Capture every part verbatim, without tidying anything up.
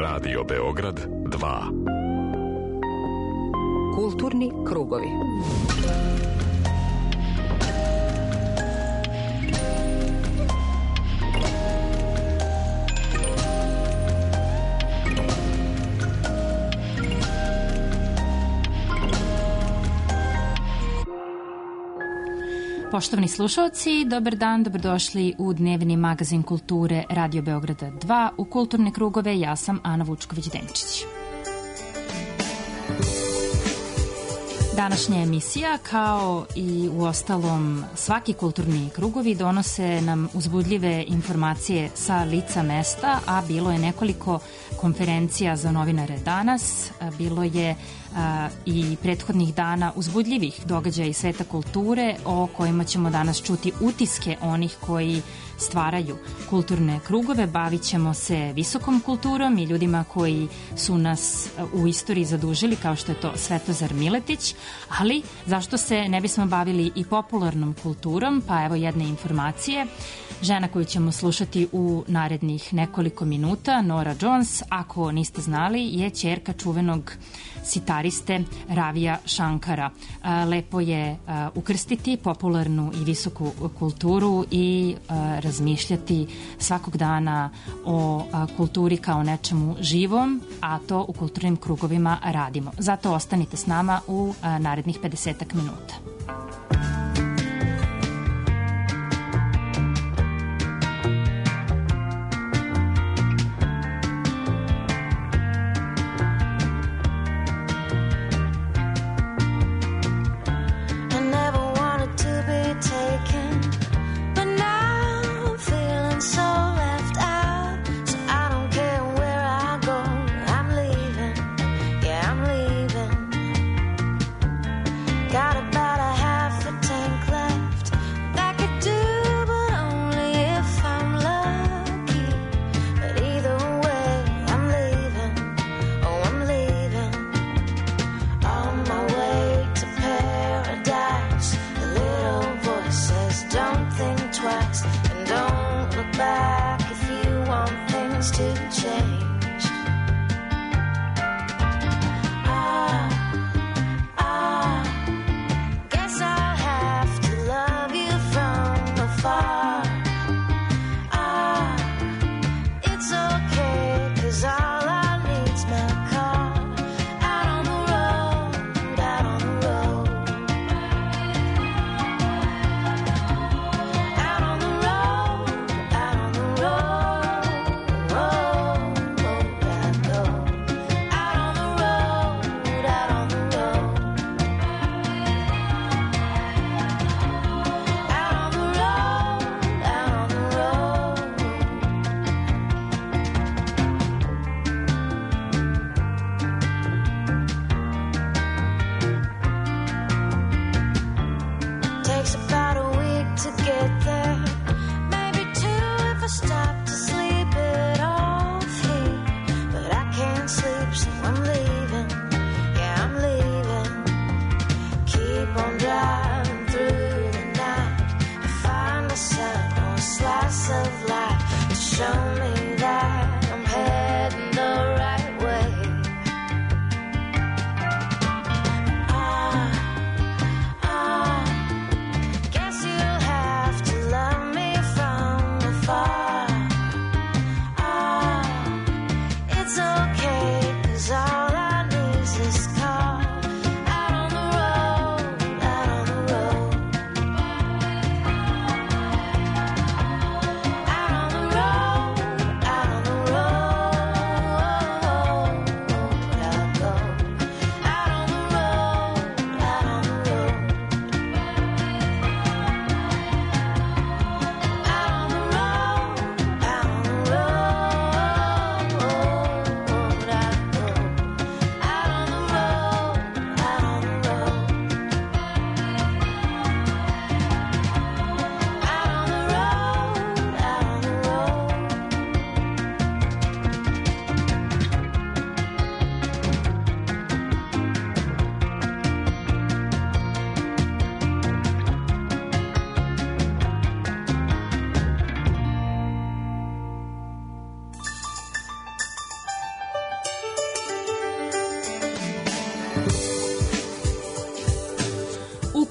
Radio Beograd dva. Kulturni krugovi. Poštovani slušalci, dobar dan, dobrodošli u dnevni magazin kulture Radio Beograda dva. U kulturne krugove ja sam Ana Vučković-Denčić. Današnja emisija, kao i u ostalom svaki kulturni krugovi, donose nam uzbudljive informacije sa lica mesta, a bilo je nekoliko konferencija za novinare danas, bilo je a, i prethodnih dana uzbudljivih događaja iz sveta kulture o kojima ćemo danas čuti utiske onih koji stvaraju kulturne krugove. Bavit ćemo se visokom kulturom i ljudima koji su nas u istoriji zadužili, kao što je to Svetozar Miletić, ali zašto se ne bismo bavili i popularnom kulturom? Pa evo jedne informacije. Žena koju ćemo slušati u narednih nekoliko minuta, Nora Jones, ako niste znali, je ćerka čuvenog sitariste Ravija Shankara. Lepo je ukrstiti popularnu i visoku kulturu i razmišljati svakog dana o kulturi kao nečemu živom, a to u kulturnim krugovima radimo. Zato ostanite s nama u narednih pedesetak minuta. Got about a half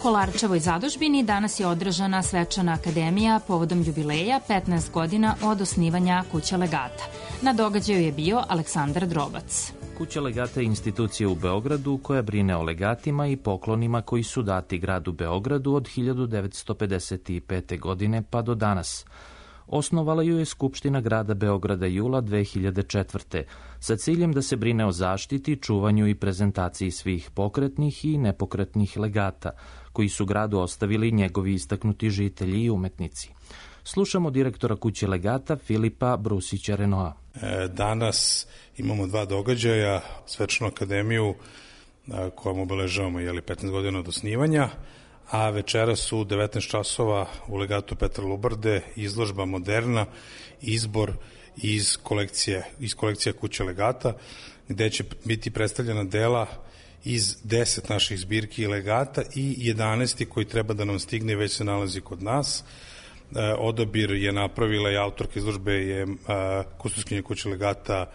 Kolarčevoj zadužbini danas je održana svečana akademija povodom jubileja petnaest godina od osnivanja Kuće legata. Na događaju je bio Aleksandar Drobac. Kuća legata je institucija u Beogradu koja brine o legatima i poklonima koji su dati gradu Beogradu od hiljadu devetsto pedeset pete. godine pa do danas. Osnovala ju je Skupština grada Beograda jula dve hiljade četvrte. sa ciljem da se brine o zaštiti, čuvanju i prezentaciji svih pokretnih i nepokretnih legata, koji su gradu ostavili njegovi istaknuti žitelji i umetnici. Slušamo direktora Kuće legata Filipa Brusića Renoa. Danas imamo dva događaja, svečanu akademiju kojom obeležavamo jeli, petnaest godina od osnivanja, a večera su u devetnaest časova u legatu Petra Lubarde izložba Moderna, izbor iz kolekcije, iz kolekcije Kuće legata, gde će biti predstavljena dela iz deset naših zbirki i legata i jedanaesti koji treba da nam stigne, već se nalazi kod nas. Odabir je napravila i autorka izložbe je kustoskinja Kuće legata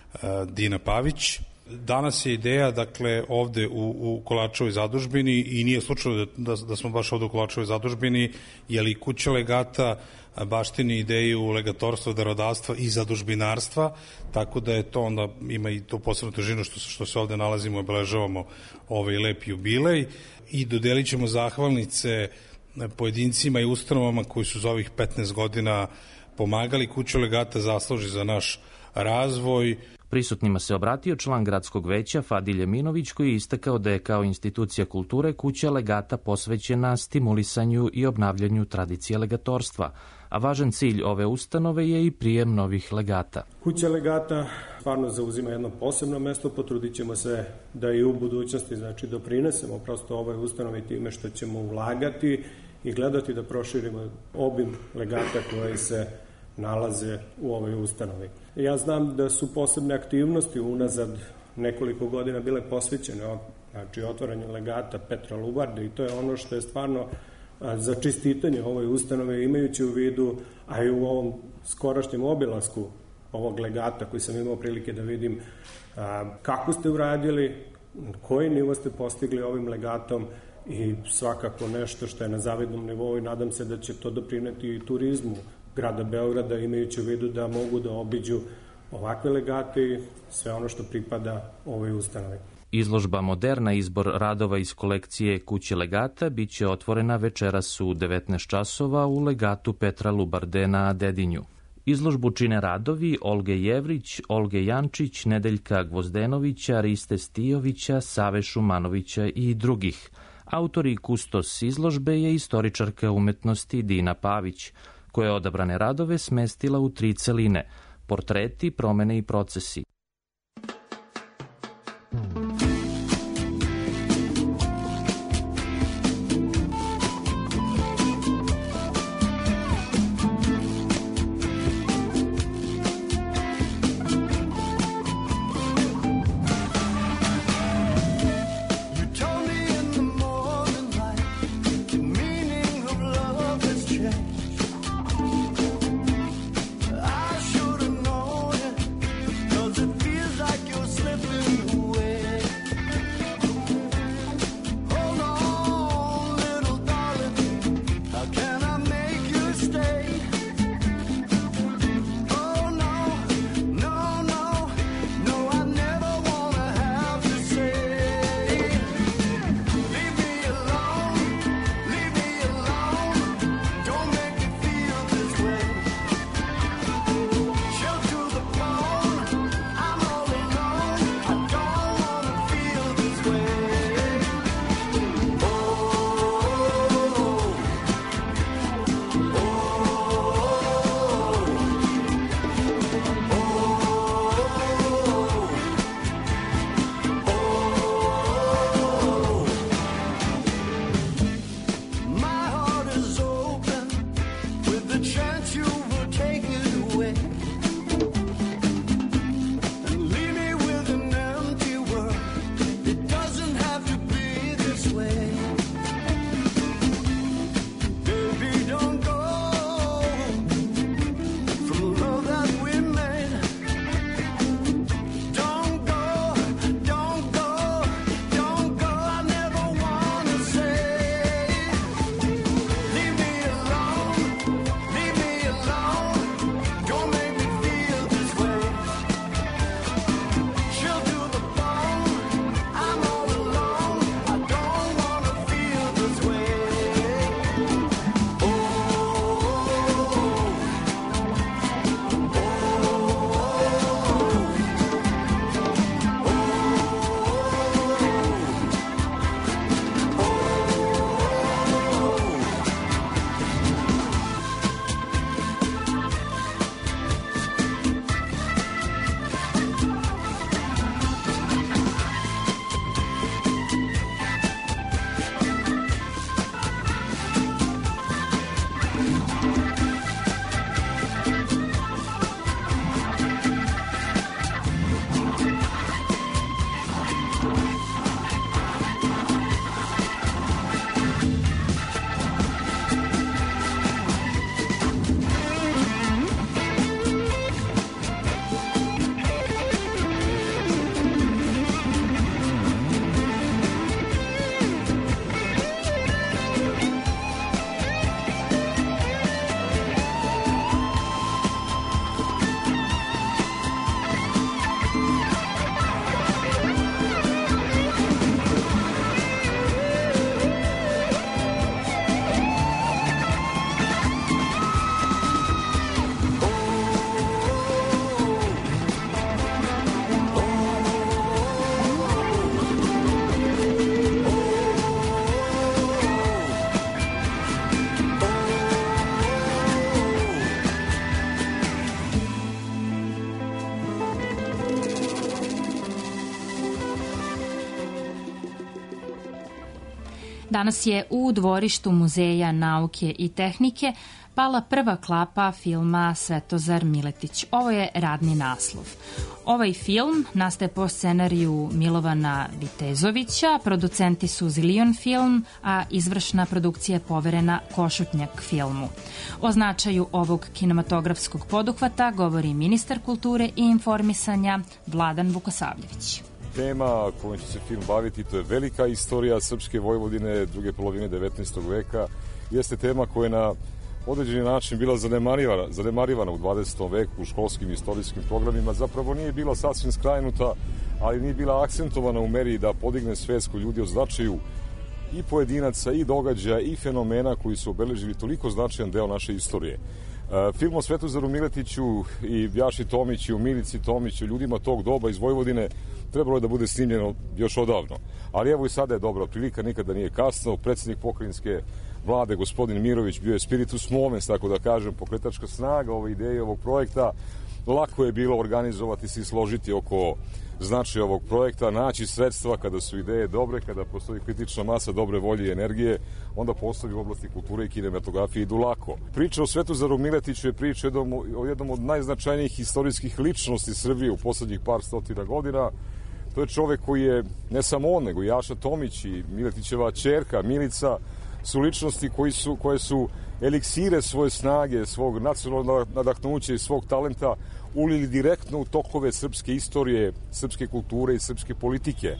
Dina Pavić. Danas je ideja, dakle, ovde u, u Kolarčevoj zadužbini, i nije slučajno da, da, da smo baš ovde u Kolarčevoj zadužbini, jer i Kuća legata baštini ideju legatorstva, darodavstva i zadužbinarstva, tako da je to onda, ima i to posebnu težinu što, što se ovde nalazimo, obeležavamo ovaj lep jubilej i dodelit ćemo zahvalnice pojedincima i ustanovama koji su za ovih petnaest godina pomagali. Kuća legata zasluži za naš razvoj. Prisutnima se obratio član gradskog veća Fadilje Minović, koji je istakao da je kao institucija kulture Kuća legata posvećena stimulisanju i obnavljanju tradicije legatorstva, a važan cilj ove ustanove je i prijem novih legata. Kuća legata stvarno zauzima jedno posebno mesto, potrudit ćemo se da i u budućnosti znači, doprinesemo prosto ovoj ustanovi time što ćemo ulagati i gledati da proširimo obim legata koji se nalaze u ovoj ustanovi. Ja znam da su posebne aktivnosti unazad nekoliko godina bile posvećene znači otvaranju legata Petra Lubarde i to je ono što je stvarno za čestitanje ovoj ustanove, imajući u vidu, a i u ovom skorašnjem obilasku ovog legata koji sam imao prilike da vidim kako ste uradili, koji nivo ste postigli ovim legatom i svakako nešto što je na zavidnom nivou i nadam se da će to doprineti i turizmu grada Beograda, imajući u vidu da mogu da obiđu ovakve legate i sve ono što pripada ovoj ustanovi. Izložba Moderna, izbor radova iz kolekcije Kuće legata, bit će otvorena večeras u devetnaest časova u legatu Petra Lubarde na Dedinju. Izložbu čine radovi Olge Jevrić, Olge Jančić, Nedeljka Gvozdenovića, Riste Stijovića, Save Šumanovića i drugih. Autor i kustos izložbe je istoričarka umetnosti Dina Pavić, koja je odabrane radove smestila u tri celine: portreti, promene i procesi. Does it Danas je u dvorištu Muzeja nauke i tehnike pala prva klapa filma Svetozar Miletić. Ovo je radni naslov. Ovaj film nastaje po scenariju Milovana Vitezovića, producenti su Zilion film, a izvršna produkcija je poverena Košutnjak filmu. O značaju ovog kinematografskog poduhvata govori ministar kulture i informisanja Vladan Vukosavljević. Tema kojom će se film baviti, to je velika istorija srpske Vojvodine druge polovine devetnaestog veka. Jeste tema koja je na određeni način bila zanemarivana, zanemarivana u dvadesetom veku u školskim istorijskim programima. Zapravo nije bila sasvim skrajnuta, ali nije bila akcentovana u meri da podigne svest kod ljudi o značaju i pojedinaca, i događaja, i fenomena koji su obeležili toliko značajan deo naše istorije. Film o Svetozaru Miletiću i Vjaši Tomiću, Milici Tomiću, ljudima tog doba iz Vojvodine trebalo je da bude snimljeno još odavno. Ali evo i sada je dobra prilika, nikada nije kasno. Predsednik pokrajinske vlade, gospodin Mirović, bio je spiritus movens, tako da kažem, pokretačka snaga ove ideje, ovog projekta. Lako je bilo organizovati se i složiti oko značaja ovog projekta, naći sredstva kada su ideje dobre, kada postoji kritična masa dobre volje i energije, onda poslovi u oblasti kulture i kinematografije idu lako. Priča o Svetozaru Miletiću je priča jednom, o jednom od najznačajnijih istorijskih ličnosti Srbije u poslednjih par stotina godina. To je čovek koji je, ne samo on, nego i Jaša Tomić i Miletićeva ćerka Milica, su ličnosti koji su, koje su eliksire svoje snage, svog nacionalnog nadahnuća i svog talenta ulili direktno u tokove srpske istorije, srpske kulture i srpske politike.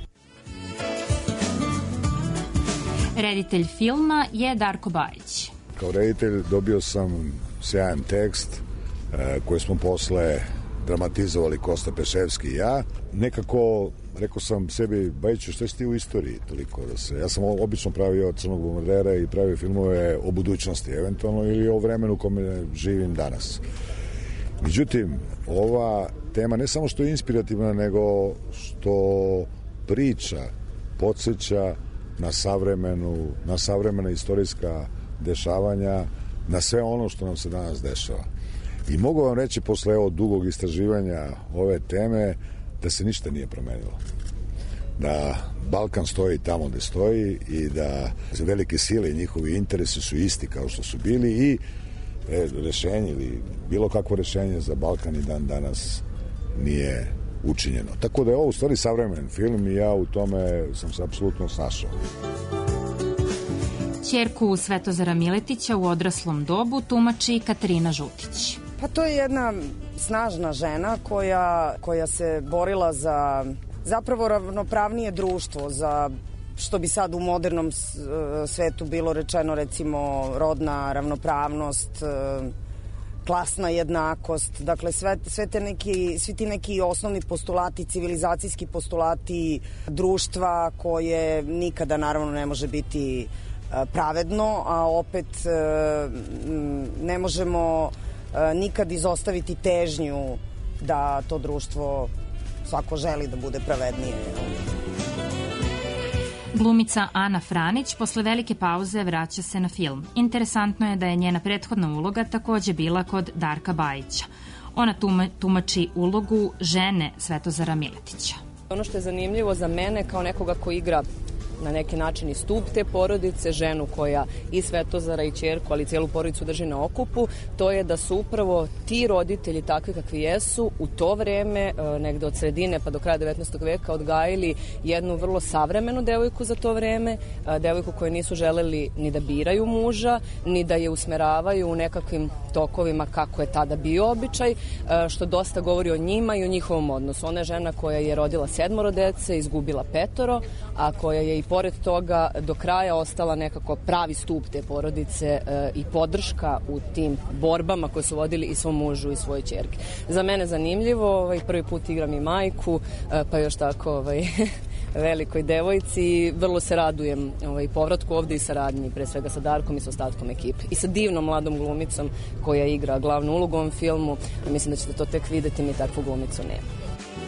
Reditelj filma je Darko Bajić. Kao reditelj dobio sam sjajan tekst e, koji smo posle dramatizovali Kosta Peševski i ja. Nekako rekao sam sebi, Bajiću, šta si ti u istoriji toliko da se... Ja sam obično pravio Crnog bombardera i pravio filmove o budućnosti eventualno ili o vremenu u kome živim danas. Međutim, ova tema ne samo što je inspirativna, nego što priča, podsjeća na savremenu, na savremena istorijska dešavanja, na sve ono što nam se danas dešava. I mogu vam reći posle evo dugog istraživanja ove teme da se ništa nije promenilo. Da Balkan stoji tamo gde stoji i da velike sile i njihovi interesi su isti kao što su bili i e, rešenje ili bilo kakvo rešenje za Balkan i dan danas nije učinjeno. Tako da je ovo u stvari savremen film i ja u tome sam se apsolutno snašao. Ćerku Svetozara Miletića u odraslom dobu tumači Katarina Žutić. Pa to je jedna snažna žena koja, koja se borila za zapravo ravnopravnije društvo, za što bi sad u modernom svetu bilo rečeno recimo rodna ravnopravnost, klasna jednakost, dakle sve, sve te neki, svi ti neki osnovni postulati, civilizacijski postulati društva koje nikada naravno ne može biti pravedno, a opet ne možemo nikad izostaviti težnju da to društvo svako želi da bude pravednije. Glumica Ana Franić posle velike pauze vraća se na film. Interesantno je da je njena prethodna uloga takođe bila kod Darka Bajića. Ona tumači ulogu žene Svetozara Miletića. Ono što je zanimljivo za mene kao nekoga ko igra na neki način i stup te porodice, ženu koja i Svetozara i ćerku, ali cijelu porodicu drži na okupu, to je da su upravo ti roditelji takvi kakvi jesu u to vreme, negde od sredine pa do kraja devetnaestog veka, odgajili jednu vrlo savremenu devojku za to vreme, devojku koju nisu želeli ni da biraju muža, ni da je usmeravaju u nekakvim tokovima kako je tada bio običaj, što dosta govori o njima i o njihovom odnosu. Ona je žena koja je rodila sedmoro dece, izgubila petoro, a koja je i pored toga do kraja ostala nekako pravi stup te porodice e, i podrška u tim borbama koje su vodili i svom mužu i svoje ćerke. Za mene zanimljivo, ovaj, prvi put igram i majku, e, pa još tako ovaj, velikoj devojci i vrlo se radujem ovaj, povratku ovde i saradnji, pre svega sa Darkom i sa ostatkom ekipe. I sa divnom mladom glumicom koja igra glavnu ulogu u ovom filmu. Mislim da ćete to tek videti, mi takvu glumicu nema.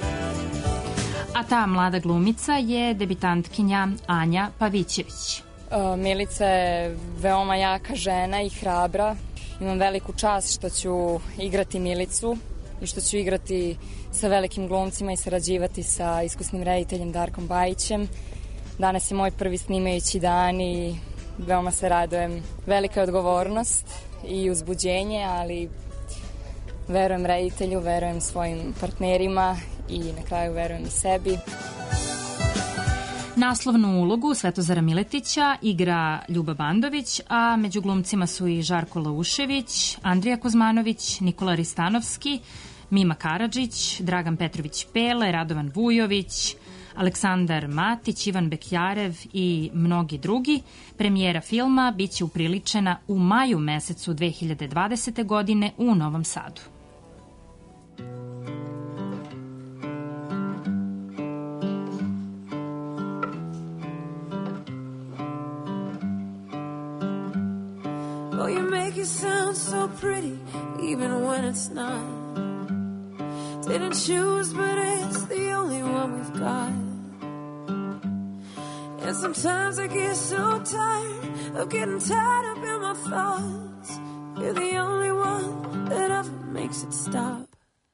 A ta mlada glumica je debitantkinja Anja Pavićević. Milica je veoma jaka žena i hrabra. Imam veliku čast što ću igrati Milicu i što ću igrati sa velikim glumcima i sarađivati sa iskusnim rediteljem Darkom Bajićem. Danas je moj prvi snimajući dan i veoma se radujem. Velika je odgovornost i uzbuđenje, ali verujem reditelju, verujem svojim partnerima i na kraju verujem i sebi. Naslovnu ulogu Svetozara Miletića igra Ljuba Bandović, a među glumcima su i Žarko Laušević, Andrija Kuzmanović, Nikola Ristanovski, Mima Karadžić, Dragan Petrović Pele, Radovan Vujović, Aleksandar Matić, Ivan Bekjarev i mnogi drugi. Premijera filma biće upriličena u maju mesecu dve hiljade dvadesete. godine u Novom Sadu. Oh, you make it sound so pretty, even when it's not. Didn't choose, but it's the only one we've got. And sometimes I get so tired of getting tied up in my thoughts. You're the only one that ever makes it stop.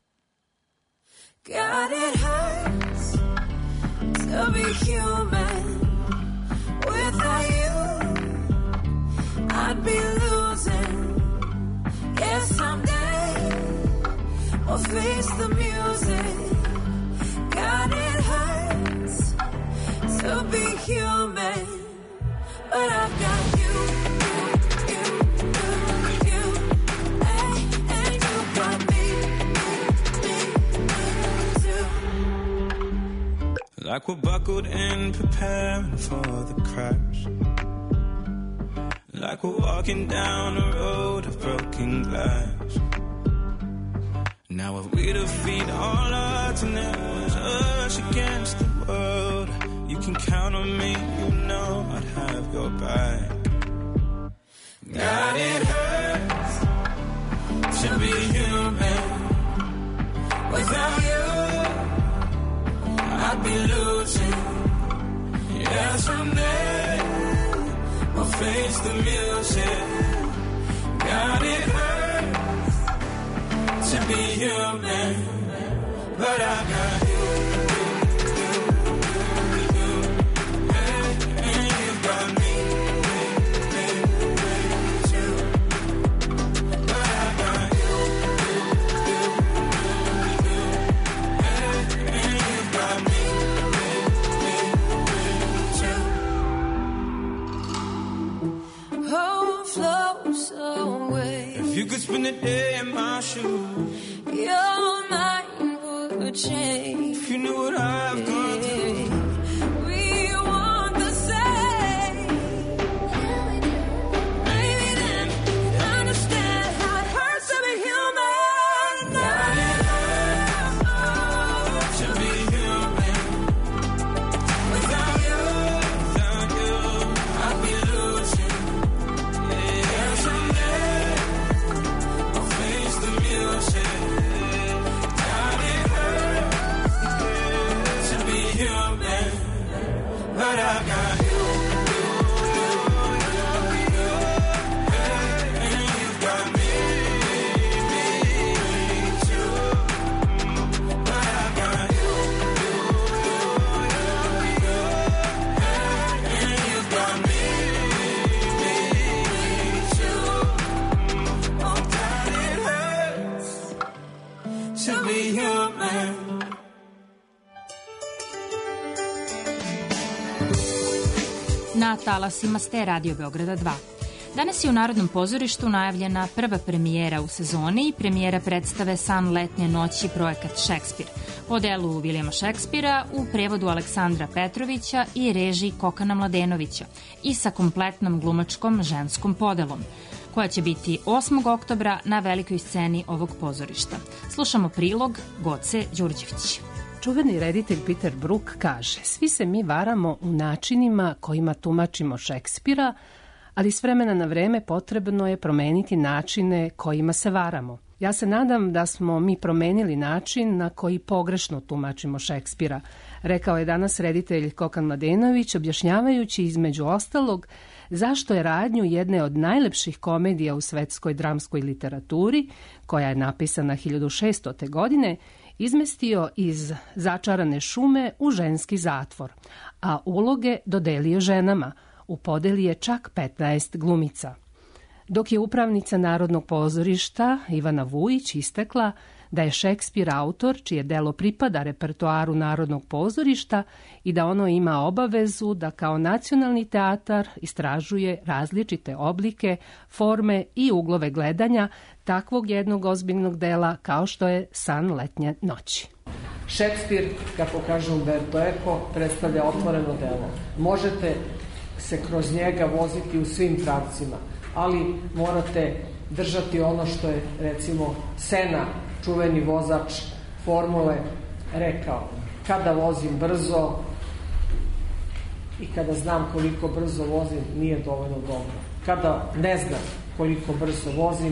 God, it hurts to be human. Without you, I'd be losing. Yeah, someday I'll face the music. God, it hurts to be human, but I've got you, you, you, you, you, and, and you got me, me, me, too. Like we're buckled in, preparing for the crash. Like we're walking down a road of broken glass. Now if we defeat all odds and there's us against the world, you can count on me, you know I'd have your back. God, it hurts to be human. Without you, I'd be losing. Yeah, someday we'll face the music. God, it hurts to be human, but I got you, you, you, you, and, and you got me, me, me, too. But I got you, you, you, you, and, and you got me, me, me, me, too. Oh, flows away. If you could spend a day in my shoes, your mind would change. if you knew what I've gone through, We want the same. Maybe then you'd understand how it hurts to be human. God, it hurts to be human. Without you, without you, I'd be losing. Yeah, someday I'll face the music. God, it hurts to be human, but I got you, you, you, you, and you got me, me, me, too. But I got you, you, you, you, and you got me, me, me, too. Oh, God, it hurts to be human. Na talasima ste Radio Beograda dva. Danas je u Narodnom pozorištu najavljena prva premijera u sezoni i premijera predstave San letnje noći projekat Šekspir po delu Vilijama Šekspira u prevodu Aleksandra Petrovića i režiji Kokana Mladenovića i sa kompletnom glumačkom ženskom podelom, koja će biti osmog oktobra na velikoj sceni ovog pozorišta. Slušamo prilog Goce Đurđević. Čuveni reditelj Peter Brook kaže: svi se mi varamo u načinima kojima tumačimo Šekspira, ali s vremena na vreme potrebno je promeniti načine kojima se varamo. Ja se nadam da smo mi promenili način na koji pogrešno tumačimo Šekspira, rekao je danas reditelj Kokan Mladenović, objašnjavajući između ostalog zašto je radnju jedne od najlepših komedija u svetskoj dramskoj literaturi, koja je napisana hiljadu šeststote. godine, izmestio iz začarane šume u ženski zatvor, a uloge dodelio ženama. U podeli je čak petnaest glumica. Dok je upravnica Narodnog pozorišta Ivana Vujić istakla da je Šekspir autor čije delo pripada repertoaru Narodnog pozorišta i da ono ima obavezu da kao nacionalni teatar istražuje različite oblike, forme i uglove gledanja takvog jednog ozbiljnog dela kao što je San letnje noći. Šekspir, kako kaže Umberto Eco, predstavlja otvoreno delo. Možete se kroz njega voziti u svim pravcima, ali morate držati ono što je, recimo, Sena, čuveni vozač formule, rekao: kada vozim brzo i kada znam koliko brzo vozim, nije dovoljno dobro. Kada ne znam koliko brzo vozim,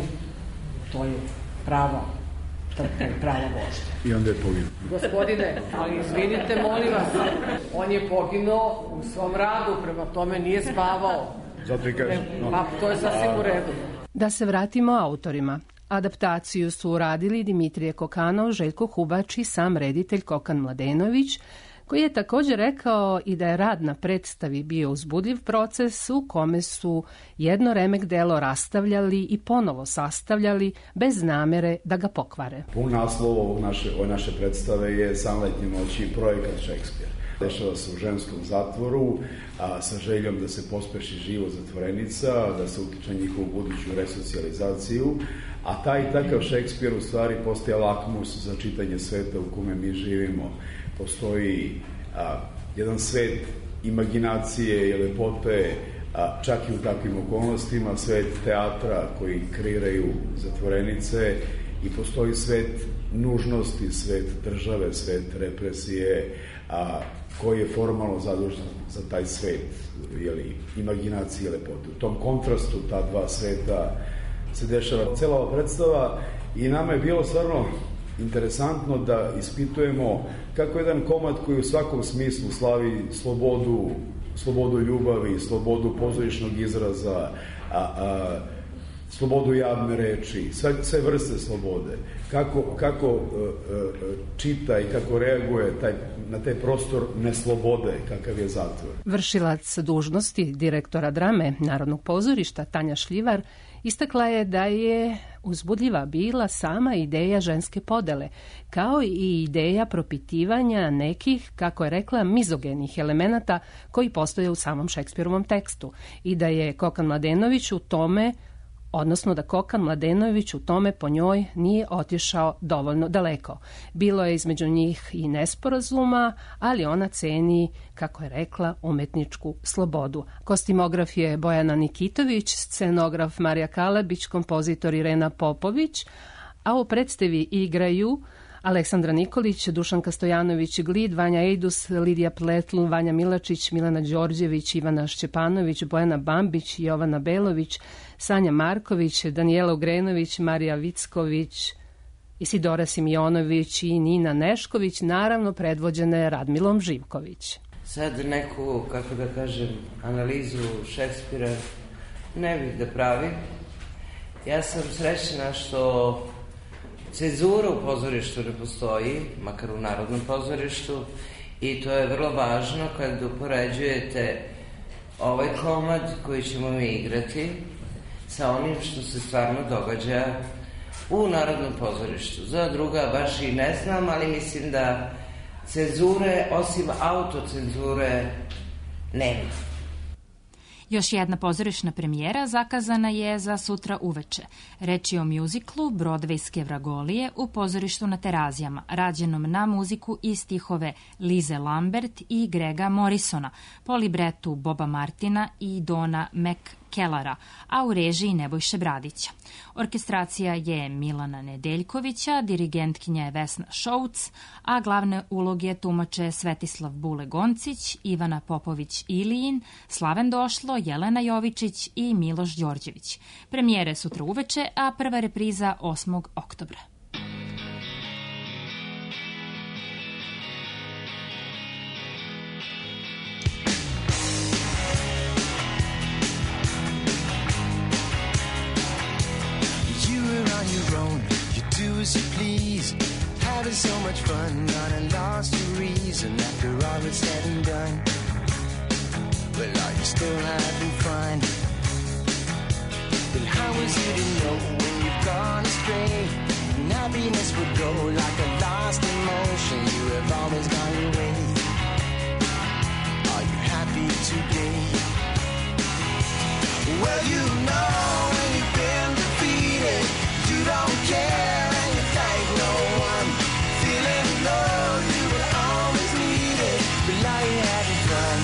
to je prava trka i prava vožnja. I onda je poginuo. Gospodine, ali izvinite, molim vas, on je poginuo u svom radu, prema tome nije spavao. Zato i kažem. No. Pa, to je sasvim u redu. Da se vratimo autorima. Adaptaciju su uradili Dimitrije Kokanov, Željko Hubač i sam reditelj Kokan Mladenović, koji je također rekao i da je rad na predstavi bio uzbudljiv proces u kome su jedno remek delo rastavljali i ponovo sastavljali bez namere da ga pokvare. Pun naslov ovog naše, ove naše predstave je San letnje noći, projekat Šekspir. Dešava se u ženskom zatvoru, a sa željom da se pospeši život zatvorenica, da se utiče njihovu buduću resocijalizaciju, a taj i takav Šekspir u stvari postaje lakmus za čitanje sveta u kome mi živimo. Postoji a, jedan svet imaginacije i lepote, a, čak i u takvim okolnostima, svet teatra koji kreiraju zatvorenice, i postoji svet nužnosti, svet države, svet represije, a, koji je formalno zadužen za taj svet, jeli, imaginacije i lepote. U tom kontrastu ta dva sveta se dešava cela ova predstava i nama je bilo stvarno interesantno da ispitujemo kako jedan komad koji u svakom smislu slavi slobodu, slobodu ljubavi, slobodu pozorišnog izraza, a, a, slobodu javne reči, sve, sve vrste slobode, kako, kako uh, uh, čita i kako reaguje taj, na taj prostor neslobode, kakav je zatvor. Vršilac dužnosti direktora drame Narodnog pozorišta Tanja Šljivar istakla je da je uzbudljiva bila sama ideja ženske podele, kao i ideja propitivanja nekih, kako je rekla, mizogenih elemenata koji postoje u samom Šekspirovom tekstu i da je Kokan Mladenović u tome odnosno da Kokan Mladenović u tome po njoj nije otišao dovoljno daleko. Bilo je između njih i nesporazuma, ali ona ceni, kako je rekla, umetničku slobodu. Kostimograf je Bojana Nikitović, scenograf Marija Kalabić, kompozitor Irena Popović, a u predstavi igraju Aleksandra Nikolić, Dušanka Stojanović Glid, Vanja Ejdus, Lidija Pletl, Vanja Milačić, Milana Đorđević, Ivana Šćepanović, Bojana Bambić, Jovana Belović, Sanja Marković, Danijela Ugrenović, Marija Vicković, Isidora Simionović i Nina Nešković, naravno predvođene Radmilom Živković. Sad neku, kako da kažem, analizu Šekspira ne bih da pravim. Ja sam srećna što cenzura u pozorištu ne postoji, makar u Narodnom pozorištu, i to je vrlo važno kad upoređujete ovaj komad koji ćemo mi igrati sa onim što se stvarno događa u Narodnom pozorištu. Za druga baš i ne znam, ali mislim da cenzure, osim autocenzure, nema. Još jedna pozorišna premijera zakazana je za sutra uveče. Reč je o mjuziklu Brodvejske vragolije u pozorištu na Terazijama, rađenom na muziku i stihove Lize Lambert i Grega Morrisona, po libretu Boba Martina i Dona McKellara, a u režiji Nebojše Bradića. Orkestracija je Milana Nedeljkovića, dirigentkinja je Vesna Šouc, a glavne uloge tumače Svetislav Bule Goncić, Ivana Popović-Ilijin, Slaven Došlo, Jelena Jovičić i Miloš Đorđević. Premijere sutra uveče, a prva repriza osmog oktobra. As you please, having so much fun, gone and lost your reason after all is said and done. Well, are you still having fun? Well, how is it to know when you've gone astray? And happiness would go like a lost emotion. You have always gone your way. Are you happy today? Well, you know when you've been defeated, you don't care and you thank no one. Feeling low, you will always need it. But now you're having fun.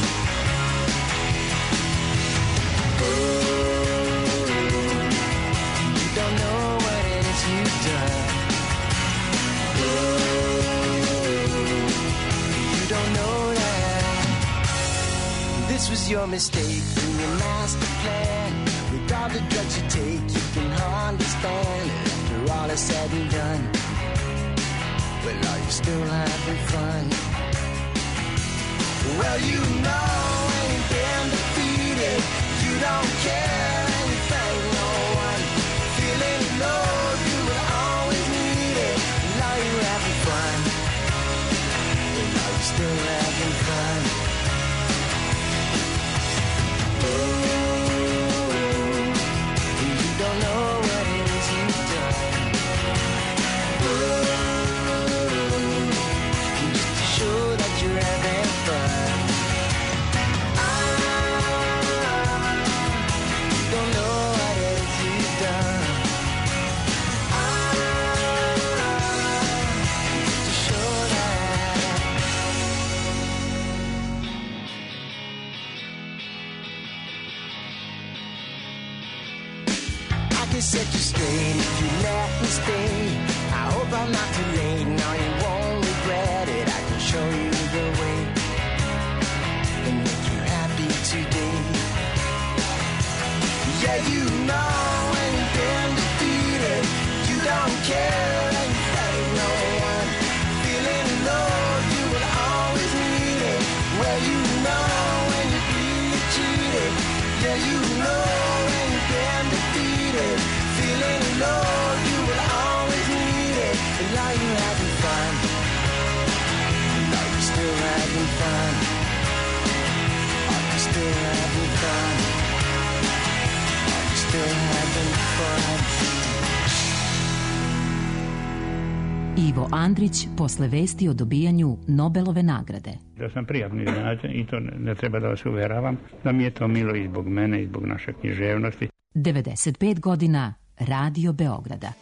Oh, you don't know what it is you've done. Oh, you don't know that. This was your mistake in your master plan. With all the drugs you take, you can understand it after all is said and done. Well, are you still having fun? Well, you know when you've been defeated, you don't care and you thank no one. Feeling low, you will always need it. Well, are you having fun? Well, are you still having fun? Set you straight if you let me stay. I hope I'm not too late. Now you won't regret it. I can show you the way and make you happy today. Yeah, you know when you've been defeated, you don't care and you thank no one. Feeling low, you will always need it. Well, you know when you've been cheated. Yeah, you know when you've been defeated. Feeling low, you will always need it. And are you having fun? And are you still having fun? Are you still having fun? Are you still having fun? Ivo Andrić posle vesti o dobijanju Nobelove nagrade. Da sam prijatno iznenađen i to ne treba da vas uveravam, da mi je to milo i zbog mene i zbog naše književnosti. devedeset pet godina Radio Beograda.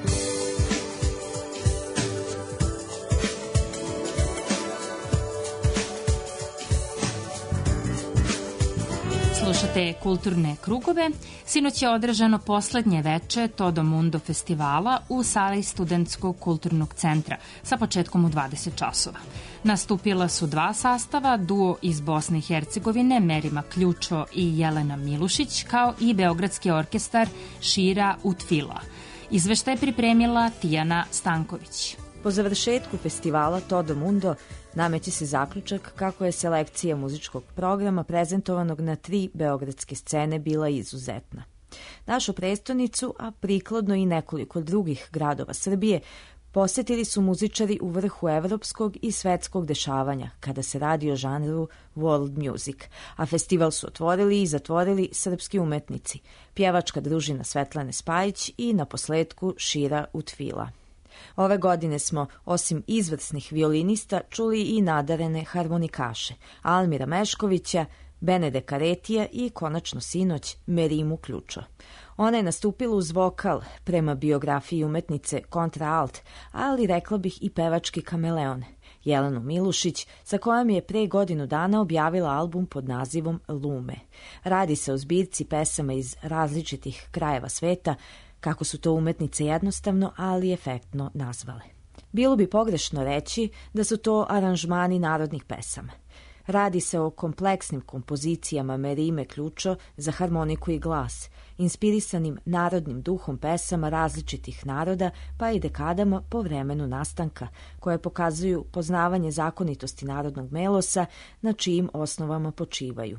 Slušate Kulturne krugove. Sinoć je održano poslednje veče Todo Mundo festivala u sali Studentskog kulturnog centra sa početkom u dvadeset časova. Nastupila su dva sastava, duo iz Bosne i Hercegovine Merima Ključo i Jelena Milušić, kao i Beogradski orkestar Šira Utvila. Izveštaj pripremila Tijana Stanković. Po završetku festivala Todo Mundo nameće se zaključak kako je selekcija muzičkog programa prezentovanog na tri beogradske scene bila izuzetna. Našu prestonicu, a prikladno i nekoliko drugih gradova Srbije, posetili su muzičari u vrhu evropskog i svetskog dešavanja kada se radi o žanru world music, a festival su otvorili i zatvorili srpski umetnici, pjevačka družina Svetlane Spajić i na posledku Šira Utvila. Ove godine smo, osim izvrsnih violinista, čuli i nadarene harmonikaše, Almira Meškovića, Benede Karetija i konačno sinoć Merimu Ključo. Ona je nastupila uz vokal, prema biografiji umetnice kontraalt, ali rekla bih i pevački kameleon, Jelenu Milušić, sa kojom je pre godinu dana objavila album pod nazivom Lume. Radi se o zbirci pesama iz različitih krajeva sveta, kako su to umetnice jednostavno, ali efektno nazvale. Bilo bi pogrešno reći da su to aranžmani narodnih pesama. Radi se o kompleksnim kompozicijama Merime Ključo za harmoniku i glas, inspirisanim narodnim duhom pesama različitih naroda, pa i dekadama po vremenu nastanka, koje pokazuju poznavanje zakonitosti narodnog melosa na čijim osnovama počivaju.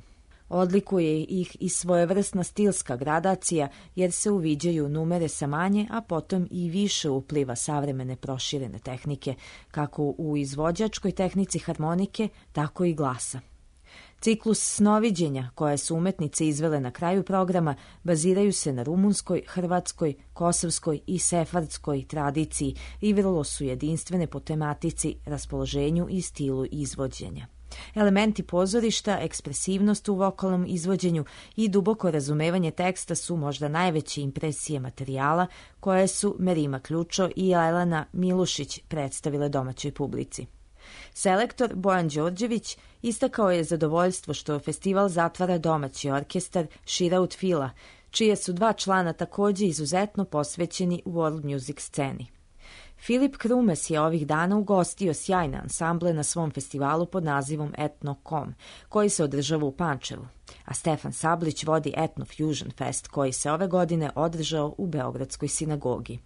Odlikuje ih i svojevrsna stilska gradacija jer se uviđaju numere sa manje, a potom i više upliva savremene proširene tehnike, kako u izvođačkoj tehnici harmonike, tako i glasa. Ciklus snoviđenja koje su umetnice izvele na kraju programa baziraju se na rumunskoj, hrvatskoj, kosovskoj i sefardskoj tradiciji i vrlo su jedinstvene po tematici, raspoloženju i stilu izvođenja. Elementi pozorišta, ekspresivnost u vokalnom izvođenju i duboko razumevanje teksta su možda najveće impresije materijala koje su Merima Ključo i Jelena Milušić predstavile domaćoj publici. Selektor Bojan Đorđević istakao je zadovoljstvo što festival zatvara domaći orkestar Shiraut Fila, čije su dva člana takođe izuzetno posvećeni world music sceni. Filip Krumes je ovih dana ugostio sjajne ansamble na svom festivalu pod nazivom Etno punkt com, koji se održava u Pančevu, a Stefan Sablić vodi Etno Fusion Fest, koji se ove godine održao u Beogradskoj sinagogi.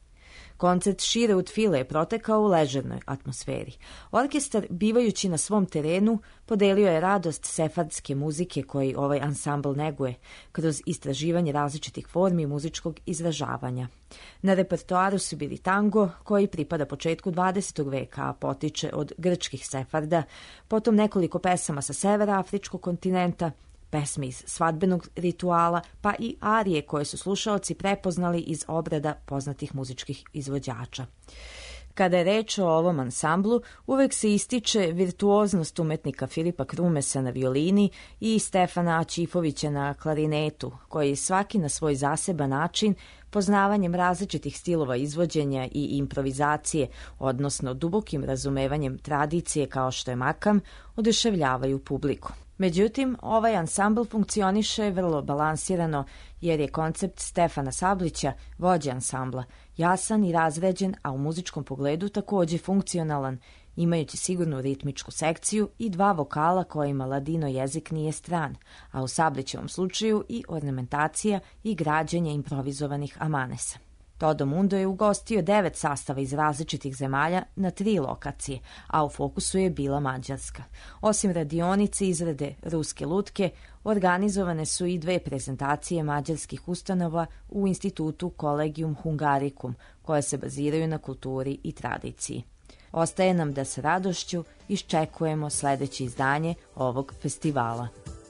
Koncert Shiraut File je protekao u ležernoj atmosferi. Orkestar, bivajući na svom terenu, podelio je radost sefardske muzike koji ovaj ansambl neguje, kroz istraživanje različitih formi muzičkog izražavanja. Na repertoaru su bili tango, koji pripada početku dvadesetog veka, a potiče od grčkih sefarda, potom nekoliko pesama sa severa afričkog kontinenta, pesme iz svadbenog rituala, pa i arije koje su slušaoci prepoznali iz obrada poznatih muzičkih izvođača. Kada je reč o ovom ansamblu, uvek se ističe virtuoznost umetnika Filipa Krumesa na violini i Stefana Ačifovića na klarinetu, koji svaki na svoj zaseban način, poznavanjem različitih stilova izvođenja i improvizacije, odnosno dubokim razumevanjem tradicije kao što je makam, oduševljavaju publiku. Međutim, ovaj ansambl funkcioniše vrlo balansirano jer je koncept Stefana Sablića, vođe ansambla, jasan i razređen, a u muzičkom pogledu takođe funkcionalan, imajući sigurnu ritmičku sekciju i dva vokala kojima ladino jezik nije stran, a u Sablićevom slučaju i ornamentacija i građenje improvizovanih amanesa. Todo Mundo je ugostio devet sastava iz različitih zemalja na tri lokacije, a u fokusu je bila Mađarska. Osim radionice izrade ruske lutke, organizovane su i dve prezentacije mađarskih ustanova u institutu Collegium Hungaricum, koje se baziraju na kulturi i tradiciji. Ostaje nam da sa radošću iščekujemo sledeće izdanje ovog festivala.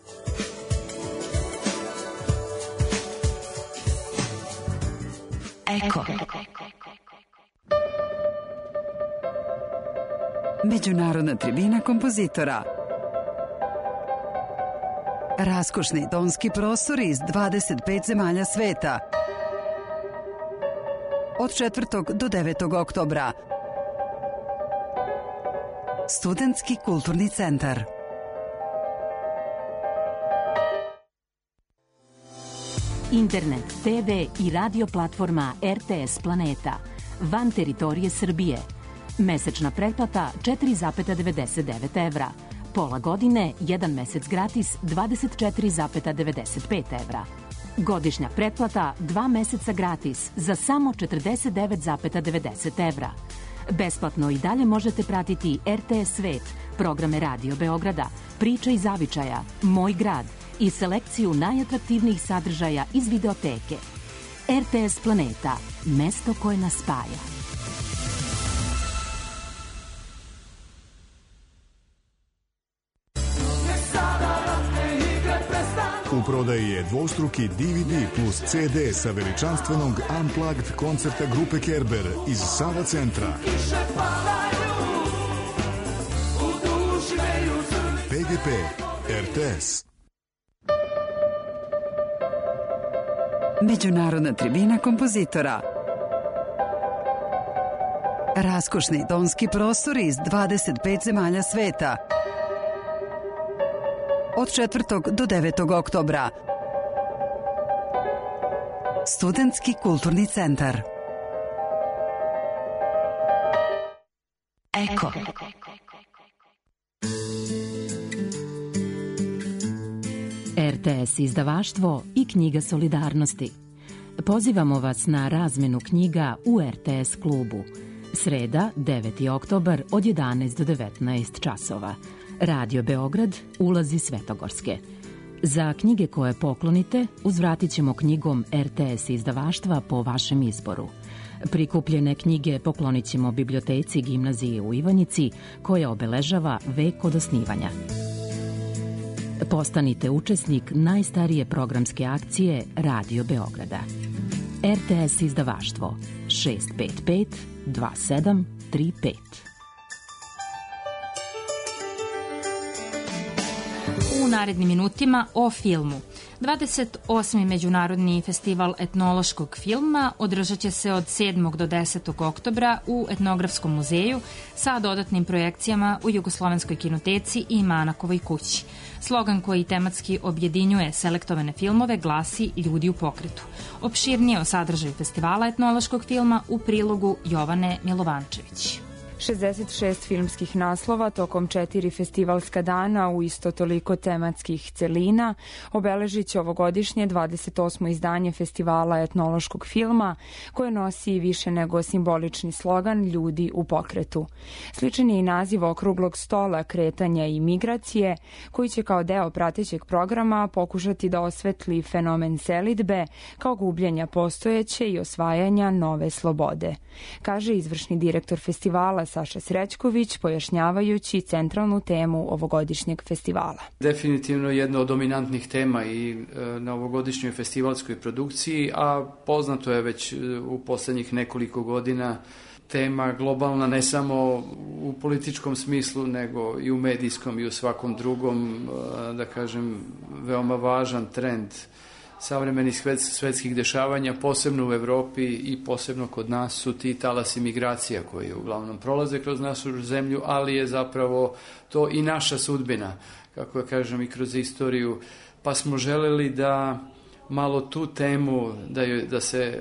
Eko. Međunarodna tribina kompozitora. Raskošni tonski prostori iz dvadeset pet zemalja sveta. Od četvrtog do devetog oktobra. Studentski kulturni centar. Internet, te ve i radio platforma er te es Planeta, van teritorije Srbije. Mesečna pretplata četiri zarez devedeset devet evra. Pola godine, jedan mesec gratis dvadeset četiri zarez devedeset pet evra. Godišnja pretplata dva meseca gratis za samo četrdeset devet zarez devedeset evra. Besplatno i dalje možete pratiti er te es Svet, programe Radio Beograda, Priča i zavičaja, Moj grad i selekciju najatraktivnijih sadržaja iz videoteke. er te es Planeta, mesto koje nas spaja. U prodaji je dvostruki de ve de plus ce de sa veličanstvenog Unplugged koncerta grupe Kerber iz Sava centra. pe ge pe, er te es. Međunarodna tribina kompozitora. Raskošni tonski prostori iz dvadeset pet zemalja sveta. Od četvrtog do devetog oktobra. Studentski kulturni centar. Eko. er te es izdavaštvo i knjiga Solidarnosti. Pozivamo vas na razmenu knjiga u er te es klubu. Sreda, deveti oktobar od jedanaest do devetnaest časova. Radio Beograd, ulazi Svetogorske. Za knjige koje poklonite, uzvratit ćemo knjigom R T S izdavaštva po vašem izboru. Prikupljene knjige poklonit ćemo biblioteci gimnazije u Ivanjici, koja obeležava vek od osnivanja. Postanite učesnik najstarije programske akcije Radio Beograda. R T S izdavaštvo šest pet pet dva sedam tri pet. U narednim minutima o filmu. dvadeset osmi Međunarodni festival etnološkog filma održat će se od sedmog do desetog oktobra u Etnografskom muzeju sa dodatnim projekcijama u Jugoslovenskoj kinoteci i Manakovoj kući. Slogan koji tematski objedinjuje selektovane filmove glasi Ljudi u pokretu. Opširnije o sadržaju festivala etnološkog filma u prilogu Jovane Milovančević. šezdeset šest filmskih naslova tokom četiri festivalska dana u isto toliko tematskih celina obeležit će ovogodišnje dvadeset osmo izdanje festivala etnološkog filma, koje nosi više nego simbolični slogan Ljudi u pokretu. Sličan je i naziv okruglog stola kretanja i migracije, koji će kao deo pratećeg programa pokušati da osvetli fenomen selidbe kao gubljenja postojeće i osvajanja nove slobode, kaže izvršni direktor festivala Saša Srećković, pojašnjavajući centralnu temu ovogodišnjeg festivala. Definitivno jedna od dominantnih tema i e, na ovogodišnjoj festivalskoj produkciji, a poznato je već u poslednjih nekoliko godina tema globalna ne samo u političkom smislu, nego i u medijskom i u svakom drugom, e, da kažem, veoma važan trend savremenih svetskih dešavanja, posebno u Evropi i posebno kod nas, su ti talasi migracija koji uglavnom prolaze kroz našu zemlju, ali je zapravo to i naša sudbina, kako ja kažem, i kroz istoriju. Pa smo želeli da malo tu temu, da, da se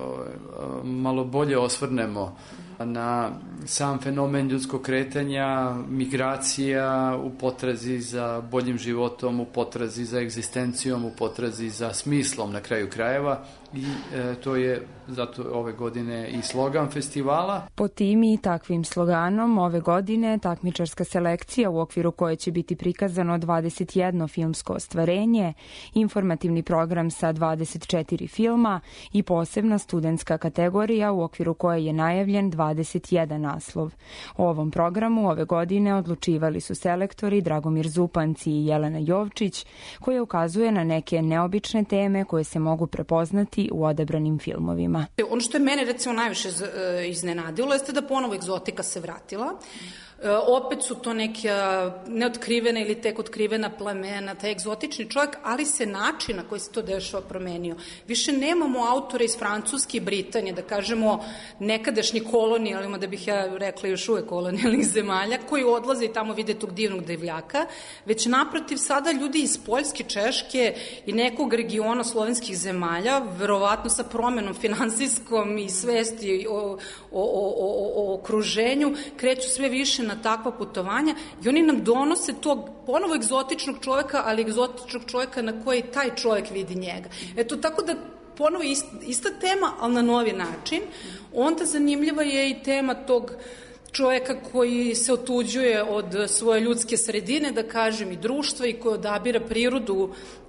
o, malo bolje osvrnemo na sam fenomen ljudskog kretanja, migracija u potrazi za boljim životom, u potrazi za egzistencijom, u potrazi za smislom na kraju krajeva, i e, to je zato ove godine i slogan festivala. Po tim i takvim sloganom ove godine takmičarska selekcija u okviru koje će biti prikazano dvadeset jedno filmsko ostvarenje, informativni program sa dvadeset četiri filma i posebna studentska kategorija u okviru koje je najavljen dvadeset jedan naslov. O ovom programu ove godine odlučivali su selektori Dragomir Zupanci i Jelena Jovčić, koje ukazuje na neke neobične teme koje se mogu prepoznati u odabranim filmovima. Ono što je mene recimo najviše iznenadilo jeste da ponovo egzotika se vratila. Opet su to neka neotkrivena ili tek otkrivena plemena, taj egzotični čovjek, ali se način na koji se to dešava promenio. Više nemamo autore iz Francuske i Britanije, da kažemo nekadašnji kolonijalima, da bih ja rekla još uvek kolonijalnih zemalja, koji odlaze i tamo vide tog divnog divljaka, već naprotiv sada ljudi iz Poljske, Češke i nekog regiona slovenskih zemalja, verovatno sa promenom finansijskom i svesti o, o, o, o, o okruženju, kreću sve više na takva putovanja i oni nam donose tog ponovo egzotičnog čoveka, ali egzotičnog čoveka na koji taj čovek vidi njega. Eto, tako da ponovo ista, ista tema, ali na novi način. Onda zanimljiva je i tema tog čovjeka koji se otuđuje od svoje ljudske sredine, da kažem, i društva, i koji odabira prirodu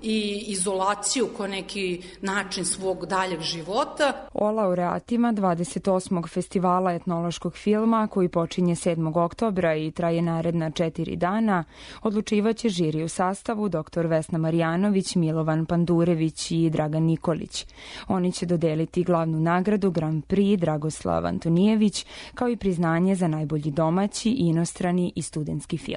i izolaciju kao neki način svog daljeg života. O laureatima dvadeset osmog festivala etnološkog filma, koji počinje sedmog oktobra i traje naredna četiri dana, odlučivaće žiri u sastavu dr Vesna Marjanović, Milovan Pandurević i Dragan Nikolić. Oni će dodeliti glavnu nagradu Grand Prix Dragoslav Antonijević, kao i priznanje za najbolji domaći, inostrani i studentski film.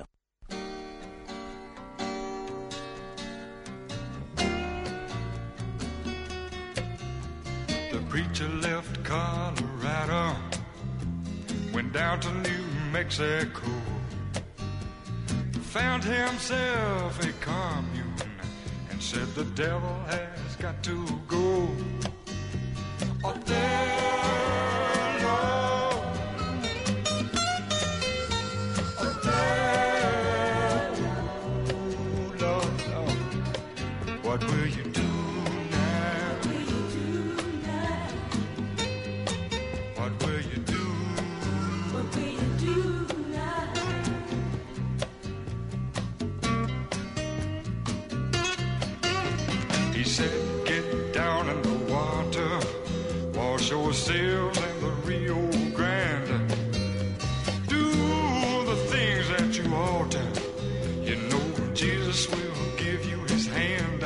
The preacher left Colorado, went down to New Mexico, found himself a commune and said the devil has got to go. Up there, Lord, up there, Lord, Lord, what will you do? said, get down in the water, wash yourselves in the Rio Grande. Do the things that you ought to. You know Jesus will give you his hand.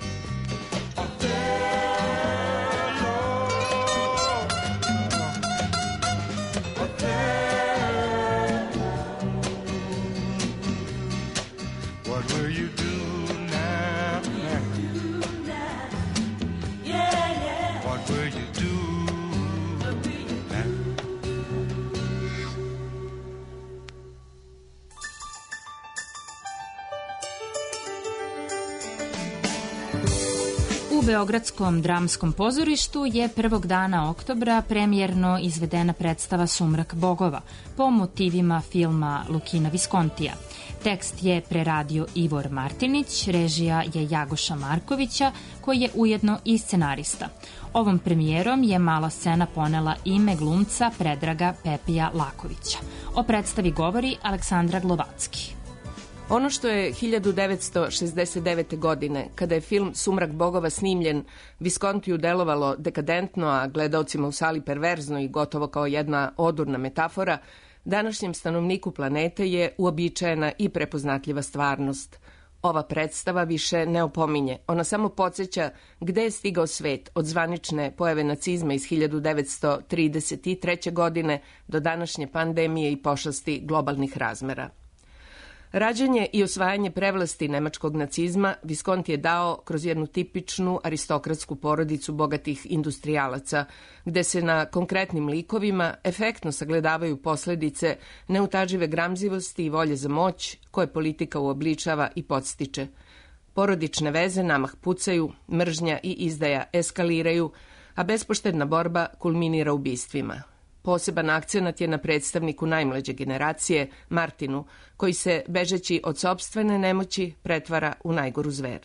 What will you do now? What will you do now? U Beogradskom dramskom pozorištu je prvog dana oktobra premijerno izvedena predstava Sumrak bogova po motivima filma Lukina Viskontija. Tekst je preradio Ivor Martinić, režija je Jagoša Markovića, koji je ujedno i scenarista. Ovom premijerom je mala scena ponela ime glumca Predraga Pepija Lakovića. O predstavi govori Aleksandra Glovacki. Ono što je hiljadu devetsto šezdeset devete. godine, kada je film Sumrak bogova snimljen, Viskontiju delovalo dekadentno, a gledaocima u sali perverzno i gotovo kao jedna odurna metafora, današnjem stanovniku planete je uobičajena i prepoznatljiva stvarnost. Ova predstava više ne opominje, ona samo podsjeća gde je stigao svet od zvanične pojave nacizma iz hiljadu devetsto trideset treće. godine do današnje pandemije i pošasti globalnih razmera. Rađanje i osvajanje prevlasti nemačkog nacizma Viskonti je dao kroz jednu tipičnu aristokratsku porodicu bogatih industrijalaca, gde se na konkretnim likovima efektno sagledavaju posledice neutažive gramzivosti i volje za moć koje politika uobličava i podstiče. Porodične veze namah pucaju, mržnja i izdaja eskaliraju, a bespoštedna borba kulminira ubistvima. Poseban akcenat je na predstavniku najmlađe generacije, Martinu, koji se, bežeći od sopstvene nemoći, pretvara u najgoru zver.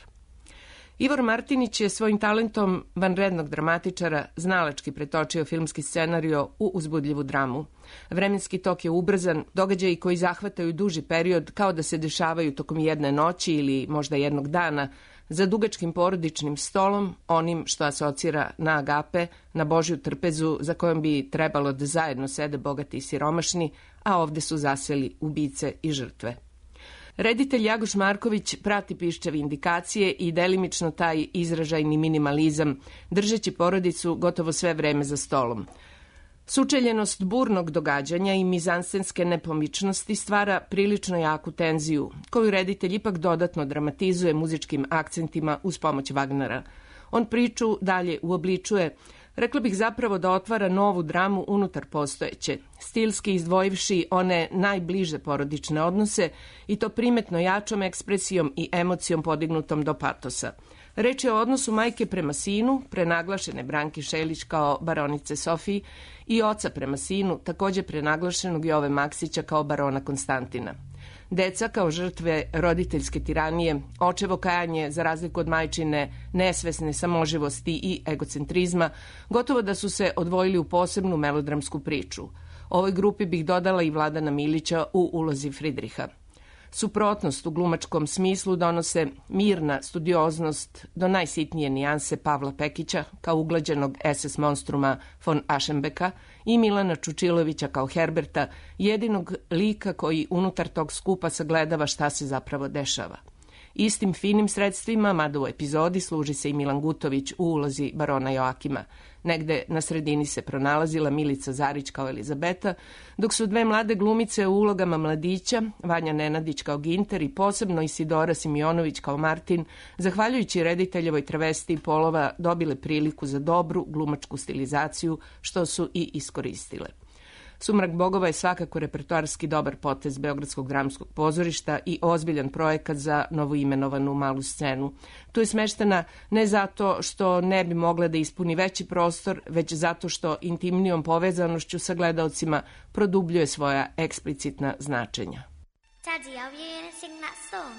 Ivor Martinić je svojim talentom vanrednog dramatičara znalački pretočio filmski scenario u uzbudljivu dramu. Vremenski tok je ubrzan, događaji koji zahvataju duži period kao da se dešavaju tokom jedne noći ili možda jednog dana, za dugačkim porodičnim stolom, onim što asocira na agape, na Božju trpezu za kojom bi trebalo da zajedno sede bogati i siromašni, a ovde su zaseli ubice i žrtve. Reditelj Jagoš Marković prati piščevi indikacije i delimično taj izražajni minimalizam, držeći porodicu gotovo sve vreme za stolom. Sučeljenost burnog događanja i mizansenske nepomičnosti stvara prilično jaku tenziju, koju reditelj ipak dodatno dramatizuje muzičkim akcentima uz pomoć Wagnera. On priču dalje uobličuje, rekla bih zapravo da otvara novu dramu unutar postojeće, stilski izdvojivši one najbliže porodične odnose i to primetno jačom ekspresijom i emocijom podignutom do patosa. Reč je o odnosu majke prema sinu, prenaglašene Branki Šelić kao baronice Sofiji, i oca prema sinu, takođe prenaglašenog Jove Maksića kao barona Konstantina. Deca kao žrtve roditeljske tiranije, očevo kajanje za razliku od majčine nesvesne samoživosti i egocentrizma, gotovo da su se odvojili u posebnu melodramsku priču. Ovoj grupi bih dodala i Vladana Milića u ulozi Fridriha. Suprotnost u glumačkom smislu donose mirna studioznost do najsitnije nijanse Pavla Pekića kao uglađenog es es monstruma von Aschenbecka i Milana Čučilovića kao Herberta, jedinog lika koji unutar tog skupa sagledava šta se zapravo dešava. Istim finim sredstvima, mada u epizodi, služi se i Milan Gutović u ulozi barona Joakima. Negde na sredini se pronalazila Milica Zarić kao Elizabeta, dok su dve mlade glumice u ulogama mladića, Vanja Nenadić kao Ginter i posebno Isidora Simionović kao Martin, zahvaljujući rediteljevoj travestiji polova, dobile priliku za dobru glumačku stilizaciju, što su i iskoristile. Sumrak bogova je svakako repertoarski dobar potez Beogradskog dramskog pozorišta i ozbiljan projekat za novoimenovanu malu scenu. Tu je smeštena ne zato što ne bi mogla da ispuni veći prostor, već zato što intimnijom povezanošću sa gledaocima produbljuje svoja eksplicitna značenja. Daddy, are you gonna sing that song?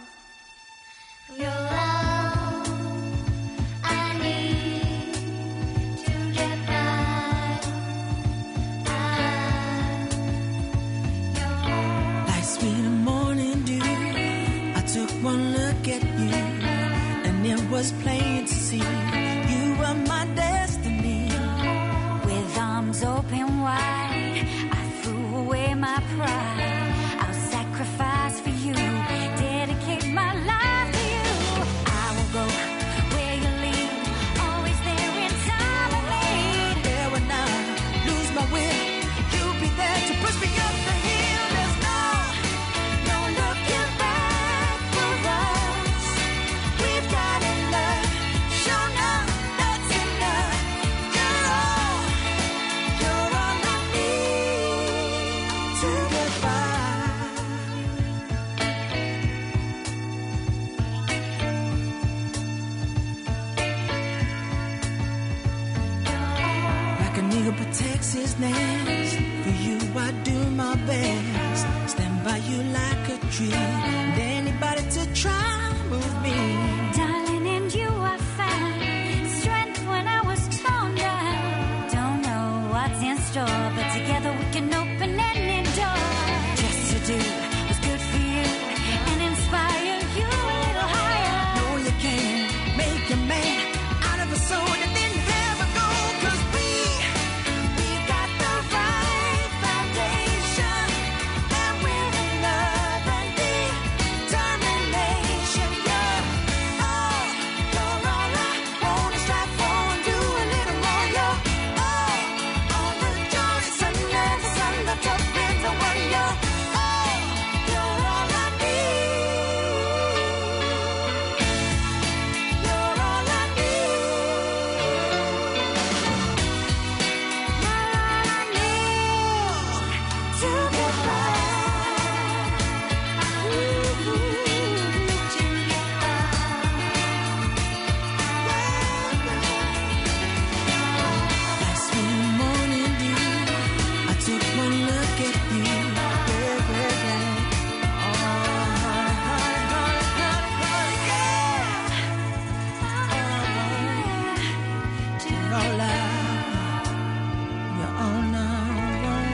Your love, I need to get by. Like sweet morning dew, I took one look at you, and it was plain to see you were my destiny. With arms open wide, I threw away my pride. I'll sacrifice for you, dedicate my life to you. I will go where you lead, always there in time of need. There when I lose my will, you'll be there to push me up the hill. There's no, no looking back for us. We've got enough, show now that's enough. You're all, you're all I need to get by. Like an eagle protects his nest, for you I do my best. Stand by you like a tree, and anybody to try move me. Darling, in you I found strength when I was torn down. Don't know what's in store, but together we can open any door. Just to do what's good for you and inspire you a little higher. No, you can't make a man out of a soul that didn't have a goal. 'Cause we, we got the right foundation, and with love and determination, you're all, you're all I wanna strive for and do a little more. You're all, all the joy, sun and the sun, the tough and the one. You're all, you're all I need. You're all I need to get by. Ooh, to get by. Last morning dew, I took one look at you. Yeah, yeah, yeah. Oh, honey, honey, honey, honey, yeah. You're all I, you're all I want.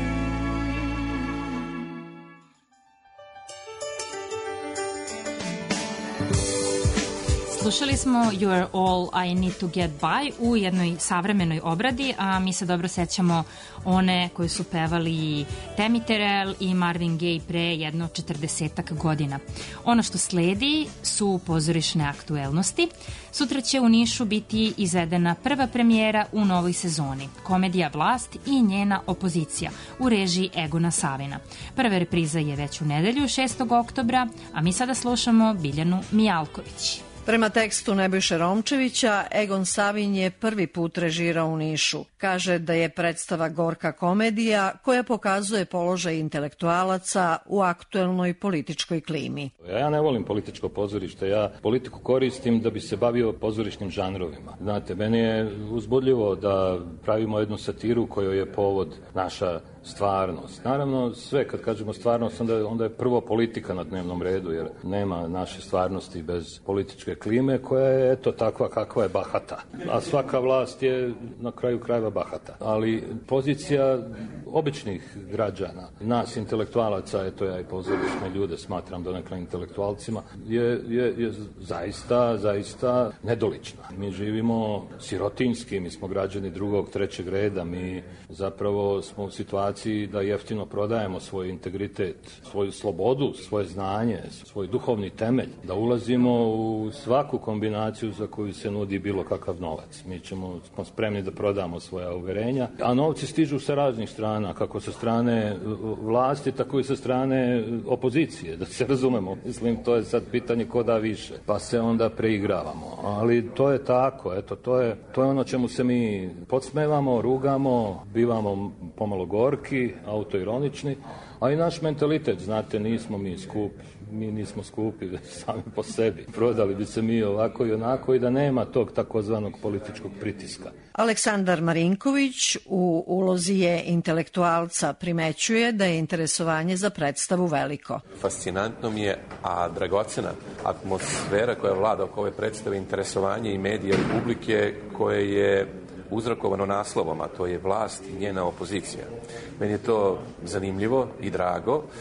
Slušali smo You Are All I Need to Get By u jednoj savremenoj obradi, a mi se dobro sećamo one koje su pevali Tammy Terrell i Marvin Gaye pre jedno četrdesetak godina. Ono što sledi su pozorišne aktuelnosti. Sutra će u Nišu biti izvedena prva premijera u novoj sezoni, komedija Vlast i njena opozicija u režiji Egona Savina. Prva repriza je već u nedelju, šestog oktobra, a mi sada slušamo Biljanu Mijalković. Prema tekstu Nebojše Romčevića, Egon Savin je prvi put režirao u Nišu. Kaže da je predstava gorka komedija koja pokazuje položaj intelektualaca u aktuelnoj političkoj klimi. Ja ne volim političko pozorište, ja politiku koristim da bi se bavio pozorišnim žanrovima. Znate, meni je uzbudljivo da pravimo jednu satiru kojoj je povod naša stvarnost. Naravno, sve kad kažemo stvarnost, onda, onda je prvo politika na dnevnom redu, jer nema naše stvarnosti bez političke klime koja je eto takva kakva je, bahata. A svaka vlast je na kraju krajeva bahata. Ali pozicija običnih građana, nas intelektualaca, eto ja i pozorišne ljude smatram donekle intelektualcima, je, je, je zaista, zaista nedolična. Mi živimo sirotinski, mi smo građani drugog, trećeg reda, mi zapravo smo u situaciji da jeftino prodajemo svoj integritet, svoju slobodu, svoje znanje, svoj duhovni temelj, da ulazimo u svaku kombinaciju za koju se nudi bilo kakav novac. Mi ćemo, smo spremni da prodamo svoja uverenja, a novci stižu sa raznih strana, kako sa strane vlasti, tako i sa strane opozicije, da se razumemo. Mislim, to je sad pitanje ko da više, pa se onda preigravamo. Ali to je tako, eto, to je, to je ono čemu se mi podsmevamo, rugamo, bivamo pomalo gorki, autoironični, a i naš mentalitet, znate, nismo mi skupi, mi nismo skupi sami po sebi. Prodali bi se mi ovako i onako i da nema tog takozvanog političkog pritiska. Aleksandar Marinković u ulozi je intelektualca primećuje da je interesovanje za predstavu veliko. Fascinantno mi je, a dragocena atmosfera koja vlada oko ove predstave, interesovanje i medije Republike koje je uzrokovano naslovom, a to je Vlast i njena opozicija. Meni je to zanimljivo i drago.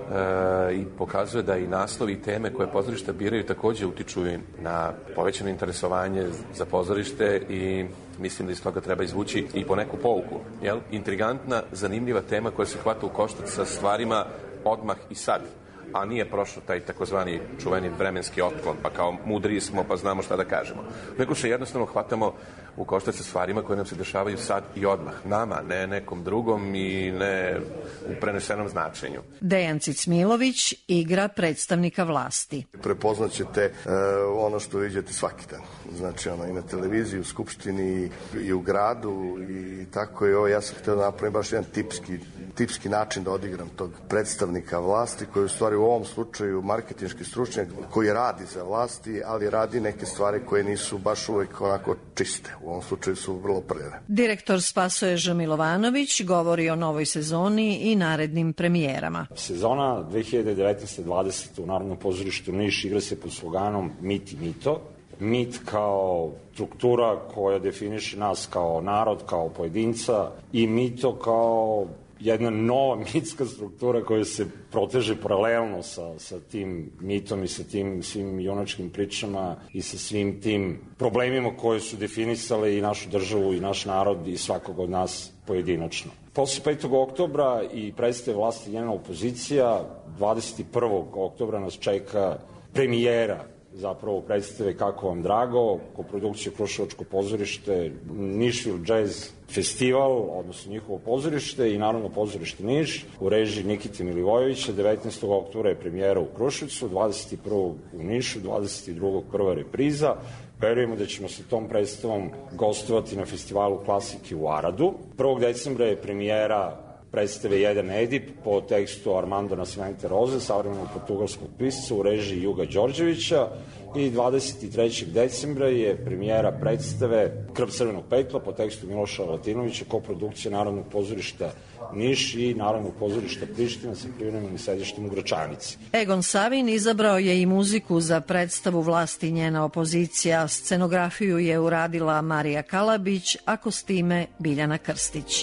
e, i pokazuje da i naslovi i teme koje pozorišta biraju takođe utiču na povećano interesovanje za pozorište i mislim da iz toga treba izvući i po neku pouku. Jel? Intrigantna, zanimljiva tema koja se hvata u koštac sa stvarima odmah i sad, a nije prošlo taj takozvani čuveni vremenski otklon, pa kao mudriji smo, pa znamo šta da kažemo. Nego se jednostavno hvatamo u koštac sa stvarima koje nam se dešavaju sad i odmah. Nama, ne nekom drugom i ne u prenesenom značenju. Dejan Cicmilović igra predstavnika vlasti. Prepoznaćete e, ono što vidite svaki dan. Znači, ono, i na televiziji, u skupštini, i, i u gradu, i tako je ovo. Ja sam htio da napravim baš jedan tipski, tipski način da odigram tog predstavnika vlasti, koji u stvari u ovom slučaju marketinški stručnjak koji radi za vlasti, ali radi neke stvari koje nisu baš uvek onako čiste. U ovom slučaju su vrlo prljave. Direktor Spasoje Ž. Milovanović govori o novoj sezoni i narednim premijerama. Sezona dve hiljade devetnaeste dvadesete u Narodnom pozorištu Niš igra se pod sloganom Mit i mito. Mit kao struktura koja definiše nas kao narod, kao pojedinca, i mito kao jedna nova mitska struktura koja se proteže paralelno sa, sa tim mitom i sa tim svim junačkim pričama i sa svim tim problemima koje su definisale i našu državu i naš narod i svakog od nas pojedinačno. Posle petog oktobra i predstave Vlasti i njena opozicija, dvadeset prvog oktobra nas čeka premijera zapravo predstave Kako vam drago, koprodukcija Kruševačko pozorište, Nišvil Jazz Festival, odnosno njihovo pozorište i Narodno pozorište Niš u režiji Nikite Milivojevića. devetnaestog oktobra je premijera u Kruševcu, dvadeset prvog u Nišu, dvadeset drugog prva repriza. Verujemo da ćemo sa tom predstavom gostovati na festivalu klasike u Aradu. prvog decembra je premijera predstave Jedan Edip po tekstu Armando Nascimento Roze, savremenog portugalskog pisca u režiji Juga Đorđevića, i dvadeset trećeg decembra je premijera predstave Krv crvenog pekla po tekstu Miloša Latinovića, koprodukcija Narodnog pozorišta Niš i Narodnog pozorišta Priština sa privremenim sedištem u Gračanici. Egon Savin izabrao je i muziku za predstavu Vlasti i njena opozicija. Scenografiju je uradila Marija Kalabić, a kostime Biljana Krstić.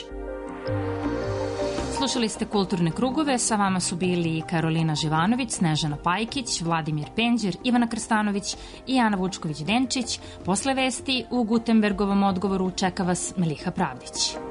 Slušali ste Kulturne krugove, sa vama su bili Karolina Živanović, Snežana Pajkić, Vladimir Penđer, Ivana Krstanović i Ana Vučković-Denčić. Posle vesti u Gutenbergovom odgovoru čeka vas Meliha Pravdić.